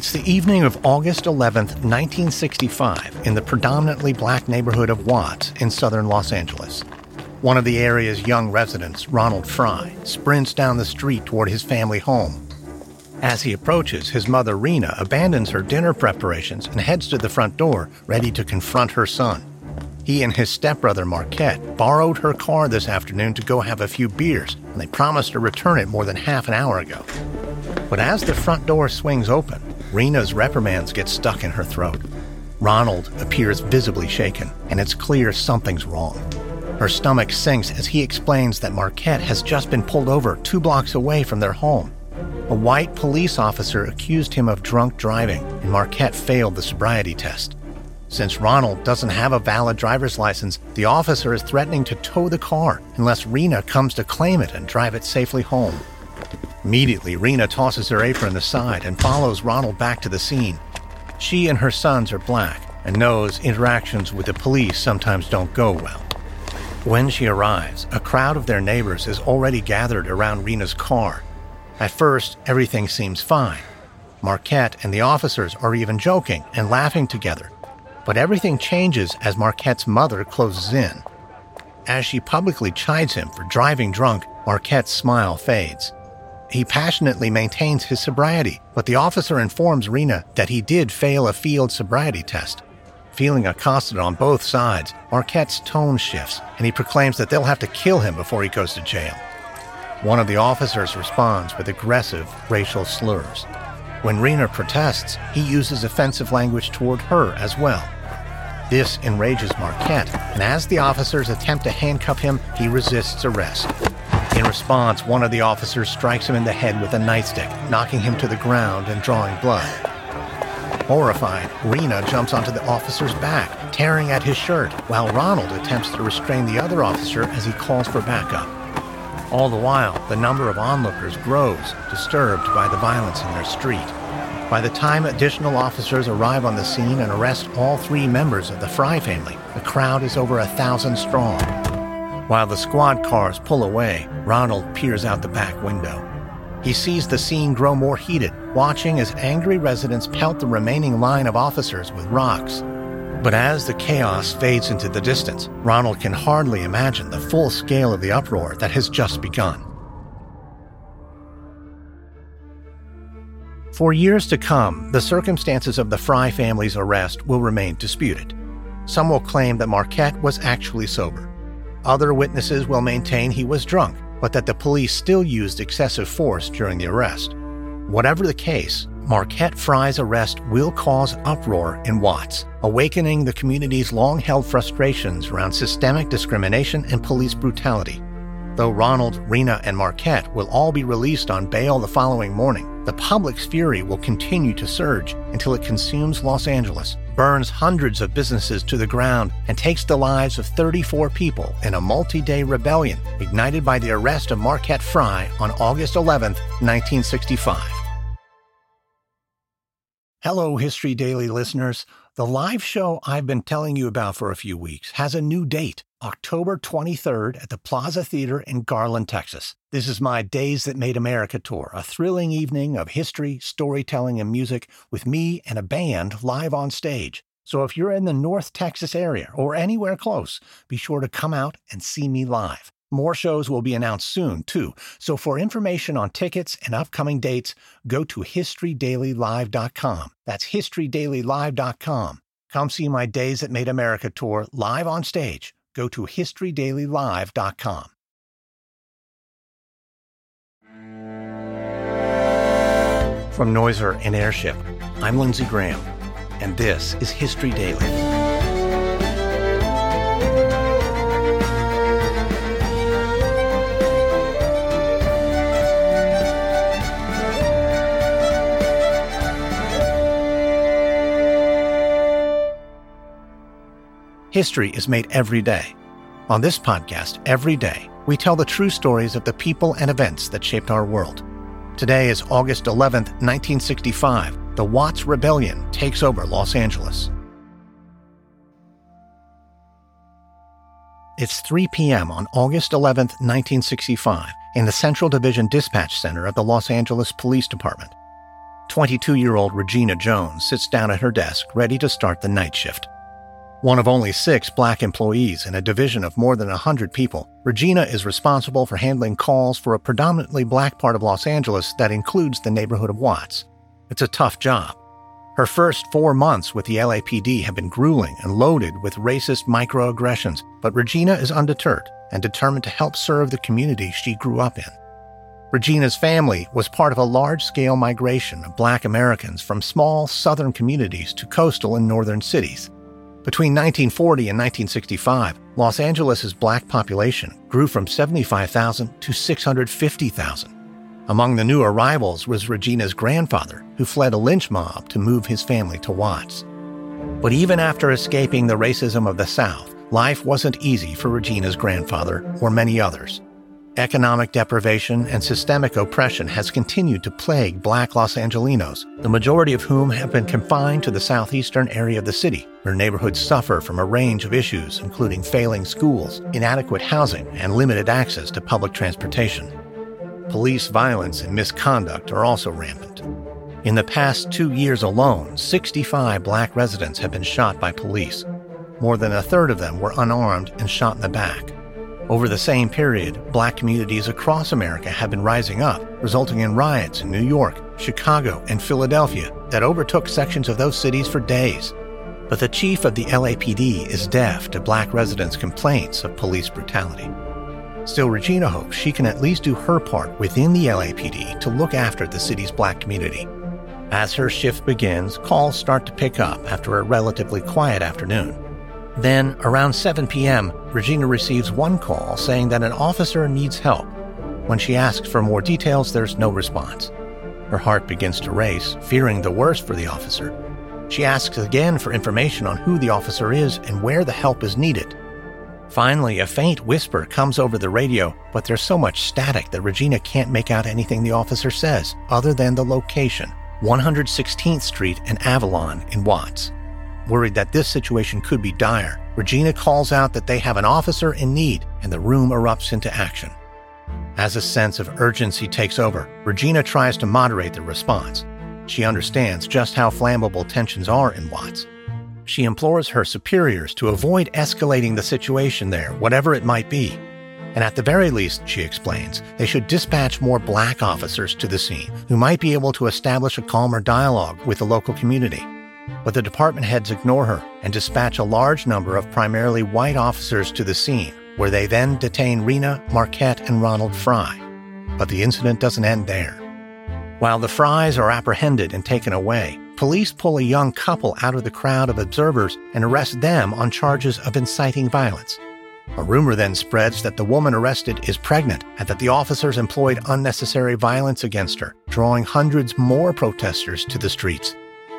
It's the evening of August 11th, 1965, in the predominantly black neighborhood of Watts in southern Los Angeles. One of the area's young residents, Ronald Fry, sprints down the street toward his family home. As he approaches, his mother, Rena, abandons her dinner preparations and heads to the front door, ready to confront her son. He and his stepbrother, Marquette, borrowed her car this afternoon to go have a few beers, and they promised to return it more than half an hour ago. But as the front door swings open, Rena's reprimands get stuck in her throat. Ronald appears visibly shaken, and it's clear something's wrong. Her stomach sinks as he explains that Marquette has just been pulled over 2 blocks away from their home. A white police officer accused him of drunk driving, and Marquette failed the sobriety test. Since Ronald doesn't have a valid driver's license, the officer is threatening to tow the car unless Rena comes to claim it and drive it safely home. Immediately, Rena tosses her apron aside and follows Ronald back to the scene. She and her sons are black and knows interactions with the police sometimes don't go well. When she arrives, a crowd of their neighbors is already gathered around Rena's car. At first, everything seems fine. Marquette and the officers are even joking and laughing together. But everything changes as Marquette's mother closes in. As she publicly chides him for driving drunk, Marquette's smile fades. He passionately maintains his sobriety, but the officer informs Rena that he did fail a field sobriety test. Feeling accosted on both sides, Marquette's tone shifts, and he proclaims that they'll have to kill him before he goes to jail. One of the officers responds with aggressive racial slurs. When Rena protests, he uses offensive language toward her as well. This enrages Marquette, and as the officers attempt to handcuff him, he resists arrest. In response, one of the officers strikes him in the head with a nightstick, knocking him to the ground and drawing blood. Horrified, Rena jumps onto the officer's back, tearing at his shirt, while Ronald attempts to restrain the other officer as he calls for backup. All the while, the number of onlookers grows, disturbed by the violence in their street. By the time additional officers arrive on the scene and arrest all 3 members of the Fry family, the crowd is over 1,000 strong. While the squad cars pull away, Ronald peers out the back window. He sees the scene grow more heated, watching as angry residents pelt the remaining line of officers with rocks. But as the chaos fades into the distance, Ronald can hardly imagine the full scale of the uproar that has just begun. For years to come, the circumstances of the Fry family's arrest will remain disputed. Some will claim that Marquette was actually sober. Other witnesses will maintain he was drunk, but that the police still used excessive force during the arrest. Whatever the case, Marquette Fry's arrest will cause uproar in Watts, awakening the community's long-held frustrations around systemic discrimination and police brutality. Though Ronald, Rena, and Marquette will all be released on bail the following morning, the public's fury will continue to surge until it consumes Los Angeles, burns hundreds of businesses to the ground, and takes the lives of 34 people in a multi-day rebellion ignited by the arrest of Marquette Fry on August 11, 1965. Hello, History Daily listeners. The live show I've been telling you about for a few weeks has a new date, October 23rd at the Plaza Theater in Garland, Texas. This is my Days That Made America tour, a thrilling evening of history, storytelling, and music with me and a band live on stage. So if you're in the North Texas area or anywhere close, be sure to come out and see me live. More shows will be announced soon, too. So for information on tickets and upcoming dates, go to HistoryDailyLive.com. That's HistoryDailyLive.com. Come see my Days That Made America tour live on stage. Go to HistoryDailyLive.com. From Noiser and Airship, I'm Lindsey Graham, and this is History Daily. History is made every day. On this podcast, every day, we tell the true stories of the people and events that shaped our world. Today is August 11th, 1965. The Watts Rebellion takes over Los Angeles. It's 3 p.m. on August 11th, 1965, in the Central Division Dispatch Center of the Los Angeles Police Department. 22-year-old Regina Jones sits down at her desk, ready to start the night shift. One of only 6 black employees in a division of more than 100 people, Regina is responsible for handling calls for a predominantly black part of Los Angeles that includes the neighborhood of Watts. It's a tough job. Her first 4 months with the LAPD have been grueling and loaded with racist microaggressions, but Regina is undeterred and determined to help serve the community she grew up in. Regina's family was part of a large-scale migration of black Americans from small southern communities to coastal and northern cities. Between 1940 and 1965, Los Angeles' black population grew from 75,000 to 650,000. Among the new arrivals was Regina's grandfather, who fled a lynch mob to move his family to Watts. But even after escaping the racism of the South, life wasn't easy for Regina's grandfather or many others. Economic deprivation and systemic oppression has continued to plague black Los Angelinos, the majority of whom have been confined to the southeastern area of the city, where neighborhoods suffer from a range of issues, including failing schools, inadequate housing, and limited access to public transportation. Police violence and misconduct are also rampant. In the past 2 years alone, 65 black residents have been shot by police. More than a third of them were unarmed and shot in the back. Over the same period, black communities across America have been rising up, resulting in riots in New York, Chicago, and Philadelphia that overtook sections of those cities for days. But the chief of the LAPD is deaf to black residents' complaints of police brutality. Still, Regina hopes she can at least do her part within the LAPD to look after the city's black community. As her shift begins, calls start to pick up after a relatively quiet afternoon. Then, around 7 p.m., Regina receives one call saying that an officer needs help. When she asks for more details, there's no response. Her heart begins to race, fearing the worst for the officer. She asks again for information on who the officer is and where the help is needed. Finally, a faint whisper comes over the radio, but there's so much static that Regina can't make out anything the officer says, other than the location, 116th Street and Avalon in Watts. Worried that this situation could be dire, Regina calls out that they have an officer in need, and the room erupts into action. As a sense of urgency takes over, Regina tries to moderate the response. She understands just how flammable tensions are in Watts. She implores her superiors to avoid escalating the situation there, whatever it might be. And at the very least, she explains, they should dispatch more black officers to the scene who might be able to establish a calmer dialogue with the local community. But the department heads ignore her and dispatch a large number of primarily white officers to the scene, where they then detain Rena, Marquette, and Ronald Fry. But the incident doesn't end there. While the Frys are apprehended and taken away, police pull a young couple out of the crowd of observers and arrest them on charges of inciting violence. A rumor then spreads that the woman arrested is pregnant and that the officers employed unnecessary violence against her, drawing hundreds more protesters to the streets.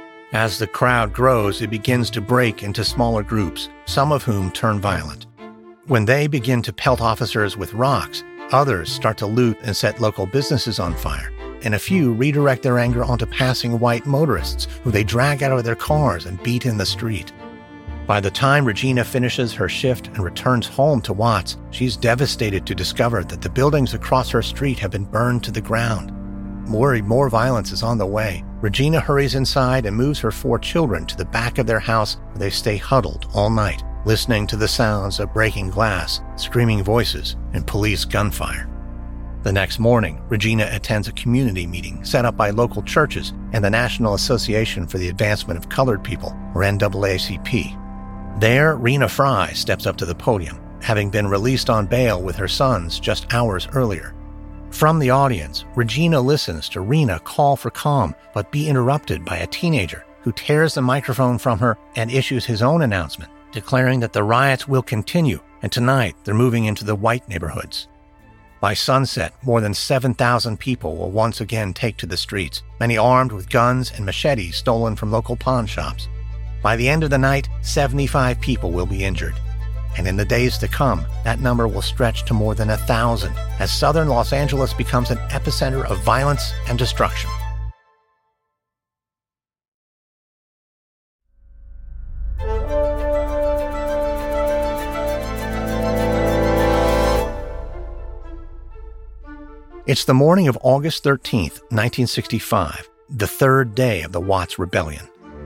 As the crowd grows, it begins to break into smaller groups, some of whom turn violent. When they begin to pelt officers with rocks, others start to loot and set local businesses on fire, and a few redirect their anger onto passing white motorists who they drag out of their cars and beat in the street. By the time Regina finishes her shift and returns home to Watts, she's devastated to discover that the buildings across her street have been burned to the ground. Worried more violence is on the way, Regina hurries inside and moves her 4 children to the back of their house where they stay huddled all night, listening to the sounds of breaking glass, screaming voices, and police gunfire. The next morning, Regina attends a community meeting set up by local churches and the National Association for the Advancement of Colored People, or NAACP. There, Rena Fry steps up to the podium, having been released on bail with her sons just hours earlier. From the audience, Regina listens to Rena call for calm, but be interrupted by a teenager who tears the microphone from her and issues his own announcement, declaring that the riots will continue, and tonight they're moving into the white neighborhoods. By sunset, more than 7,000 people will once again take to the streets, many armed with guns and machetes stolen from local pawn shops. By the end of the night, 75 people will be injured. And in the days to come, that number will stretch to more than 1,000 as southern Los Angeles becomes an epicenter of violence and destruction. It's the morning of August 13th, 1965, the third day of the Watts Rebellion.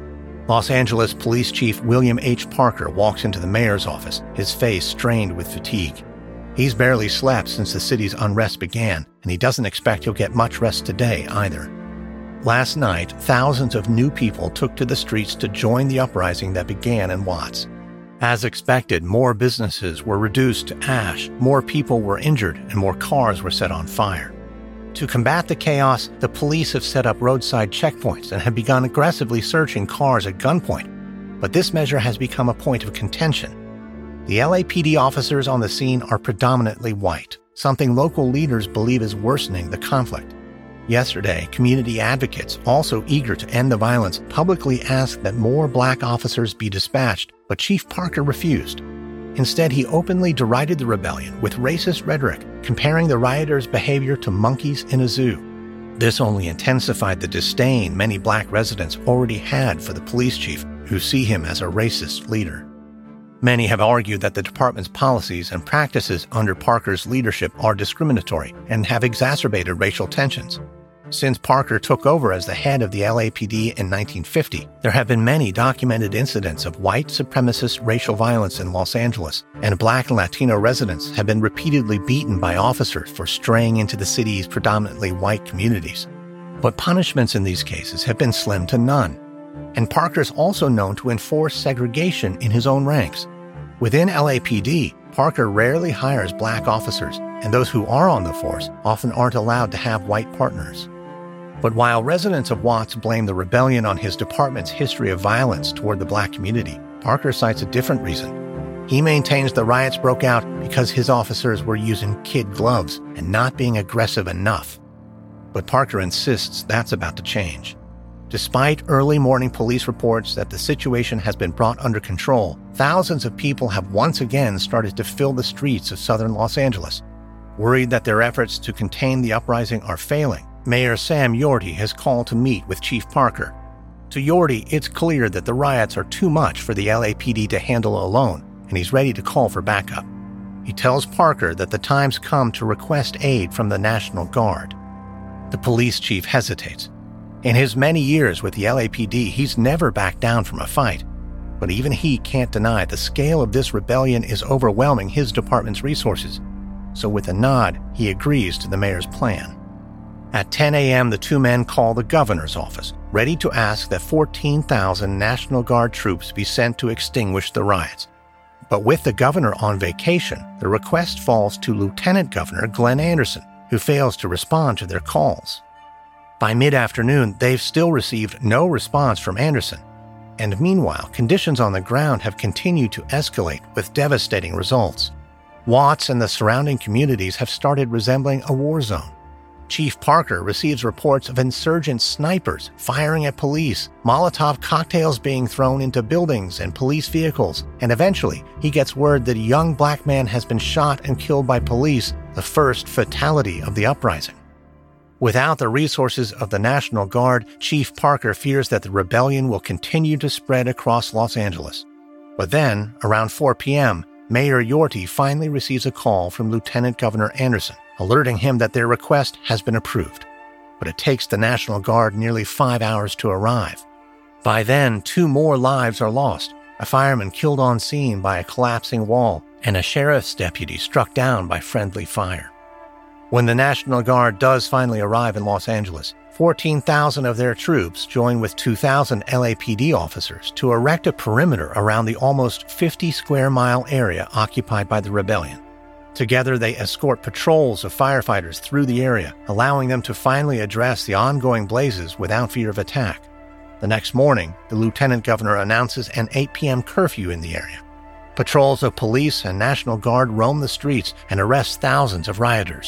Los Angeles Police Chief William H. Parker walks into the mayor's office, his face strained with fatigue. He's barely slept since the city's unrest began, and he doesn't expect he'll get much rest today either. Last night, thousands of new people took to the streets to join the uprising that began in Watts. As expected, more businesses were reduced to ash, more people were injured, and more cars were set on fire. To combat the chaos, the police have set up roadside checkpoints and have begun aggressively searching cars at gunpoint. But this measure has become a point of contention. The LAPD officers on the scene are predominantly white, something local leaders believe is worsening the conflict. Yesterday, community advocates, also eager to end the violence, publicly asked that more black officers be dispatched, but Chief Parker refused. Instead, he openly derided the rebellion with racist rhetoric, comparing the rioters' behavior to monkeys in a zoo. This only intensified the disdain many black residents already had for the police chief, who see him as a racist leader. Many have argued that the department's policies and practices under Parker's leadership are discriminatory and have exacerbated racial tensions. Since Parker took over as the head of the LAPD in 1950, there have been many documented incidents of white supremacist racial violence in Los Angeles, and black and Latino residents have been repeatedly beaten by officers for straying into the city's predominantly white communities. But punishments in these cases have been slim to none. And Parker's also known to enforce segregation in his own ranks. Within LAPD, Parker rarely hires black officers, and those who are on the force often aren't allowed to have white partners. But while residents of Watts blame the rebellion on his department's history of violence toward the black community, Parker cites a different reason. He maintains the riots broke out because his officers were using kid gloves and not being aggressive enough. But Parker insists that's about to change. Despite early morning police reports that the situation has been brought under control, thousands of people have once again started to fill the streets of southern Los Angeles. Worried that their efforts to contain the uprising are failing, Mayor Sam Yorty has called to meet with Chief Parker. To Yorty, it's clear that the riots are too much for the LAPD to handle alone, and he's ready to call for backup. He tells Parker that the time's come to request aid from the National Guard. The police chief hesitates. In his many years with the LAPD, he's never backed down from a fight. But even he can't deny the scale of this rebellion is overwhelming his department's resources. So with a nod, he agrees to the mayor's plan. At 10 a.m., the two men call the governor's office, ready to ask that 14,000 National Guard troops be sent to extinguish the riots. But with the governor on vacation, the request falls to Lieutenant Governor Glenn Anderson, who fails to respond to their calls. By mid-afternoon, they've still received no response from Anderson. And meanwhile, conditions on the ground have continued to escalate with devastating results. Watts and the surrounding communities have started resembling a war zone. Chief Parker receives reports of insurgent snipers firing at police, Molotov cocktails being thrown into buildings and police vehicles, and eventually he gets word that a young black man has been shot and killed by police, the first fatality of the uprising. Without the resources of the National Guard, Chief Parker fears that the rebellion will continue to spread across Los Angeles. But then, around 4 p.m., Mayor Yorty finally receives a call from Lieutenant Governor Anderson, alerting him that their request has been approved. But it takes the National Guard nearly 5 hours to arrive. By then, 2 more lives are lost, a fireman killed on scene by a collapsing wall, and a sheriff's deputy struck down by friendly fire. When the National Guard does finally arrive in Los Angeles, 14,000 of their troops join with 2,000 LAPD officers to erect a perimeter around the almost 50-square-mile area occupied by the rebellion. Together, they escort patrols of firefighters through the area, allowing them to finally address the ongoing blazes without fear of attack. The next morning, the lieutenant governor announces an 8 p.m. curfew in the area. Patrols of police and National Guard roam the streets and arrest thousands of rioters.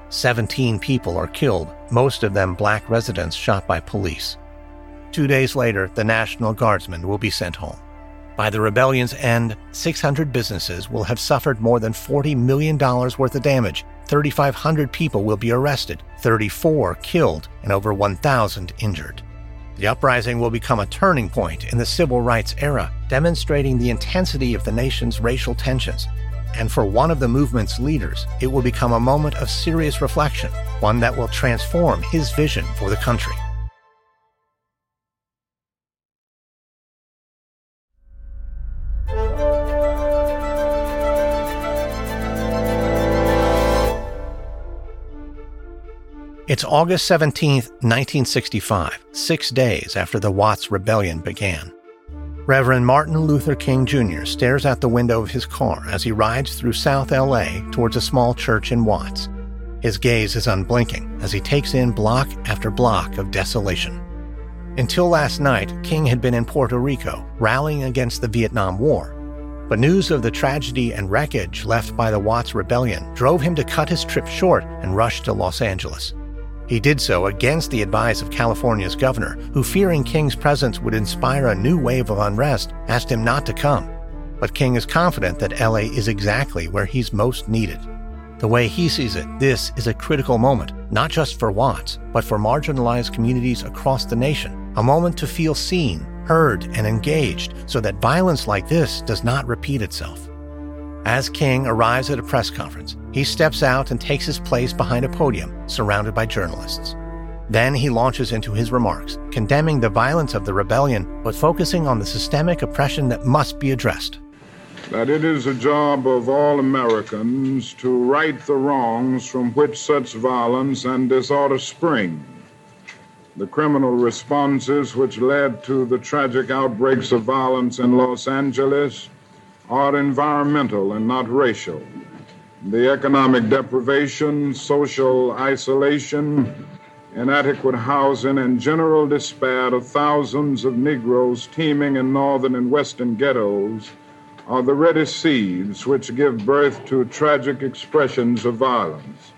17 people are killed, most of them black residents shot by police. 2 days later, the National Guardsmen will be sent home. By the rebellion's end, 600 businesses will have suffered more than $40 million worth of damage, 3,500 people will be arrested, 34 killed, and over 1,000 injured. The uprising will become a turning point in the civil rights era, demonstrating the intensity of the nation's racial tensions. And for one of the movement's leaders, it will become a moment of serious reflection, one that will transform his vision for the country. It's August 17, 1965, 6 days after the Watts Rebellion began. Reverend Martin Luther King Jr. stares out the window of his car as he rides through South L.A. towards a small church in Watts. His gaze is unblinking as he takes in block after block of desolation. Until last night, King had been in Puerto Rico, rallying against the Vietnam War. But news of the tragedy and wreckage left by the Watts Rebellion drove him to cut his trip short and rush to Los Angeles. He did so against the advice of California's governor, who, fearing King's presence would inspire a new wave of unrest, asked him not to come. But King is confident that LA is exactly where he's most needed. The way he sees it, this is a critical moment, not just for Watts, but for marginalized communities across the nation, a moment to feel seen, heard, and engaged so that violence like this does not repeat itself. As King arrives at a press conference, he steps out and takes his place behind a podium, surrounded by journalists. Then he launches into his remarks, condemning the violence of the rebellion, but focusing on the systemic oppression that must be addressed. That it is a job of all Americans to right the wrongs from which such violence and disorder spring. The criminal responses which led to the tragic outbreaks of violence in Los Angeles are environmental and not racial. The economic deprivation, social isolation, inadequate housing, and general despair of thousands of Negroes teeming in northern and western ghettos are the ready seeds which give birth to tragic expressions of violence.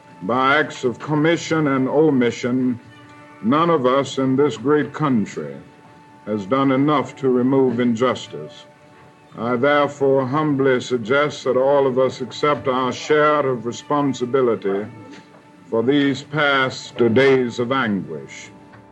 By acts of commission and omission, none of us in this great country has done enough to remove injustice. I therefore humbly suggest that all of us accept our share of responsibility for these past days of anguish.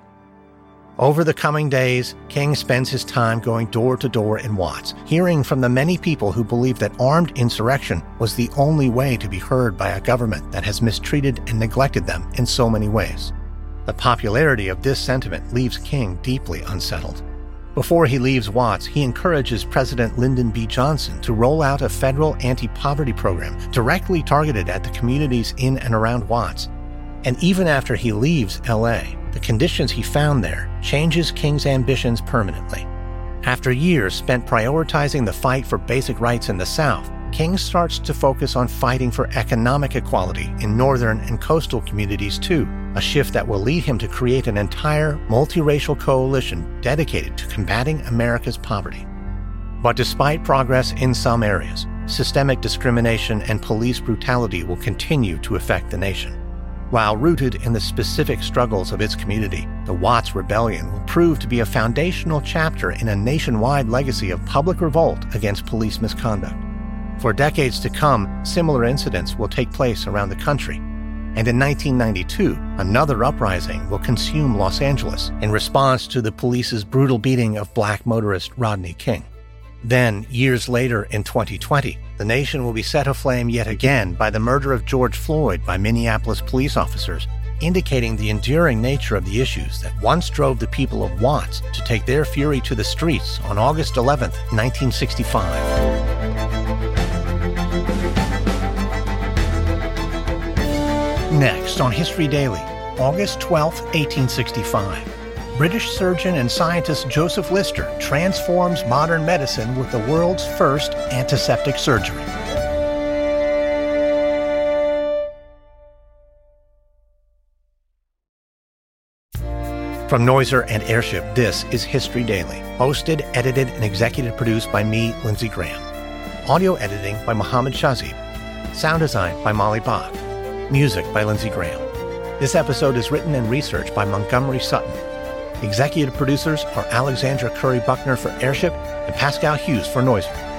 Over the coming days, King spends his time going door to door in Watts, hearing from the many people who believe that armed insurrection was the only way to be heard by a government that has mistreated and neglected them in so many ways. The popularity of this sentiment leaves King deeply unsettled. Before he leaves Watts, he encourages President Lyndon B. Johnson to roll out a federal anti-poverty program directly targeted at the communities in and around Watts. And even after he leaves L.A., the conditions he found there changes King's ambitions permanently. After years spent prioritizing the fight for basic rights in the South, King starts to focus on fighting for economic equality in northern and coastal communities too, a shift that will lead him to create an entire multiracial coalition dedicated to combating America's poverty. But despite progress in some areas, systemic discrimination and police brutality will continue to affect the nation. While rooted in the specific struggles of its community, the Watts Rebellion will prove to be a foundational chapter in a nationwide legacy of public revolt against police misconduct. For decades to come, similar incidents will take place around the country. And in 1992, another uprising will consume Los Angeles in response to the police's brutal beating of black motorist Rodney King. Then, years later in 2020, the nation will be set aflame yet again by the murder of George Floyd by Minneapolis police officers, indicating the enduring nature of the issues that once drove the people of Watts to take their fury to the streets on August 11, 1965. Next on History Daily, August 12, 1865. British surgeon and scientist Joseph Lister transforms modern medicine with the world's first antiseptic surgery. From Noiser and Airship, this is History Daily, hosted, edited, and executive produced by me, Lindsey Graham. Audio editing by Mohammed Shazib. Sound design by Molly Bach. Music by Lindsey Graham. This episode is written and researched by Montgomery Sutton. Executive producers are Alexandra Curry Buckner for Airship and Pascal Hughes for Noiser.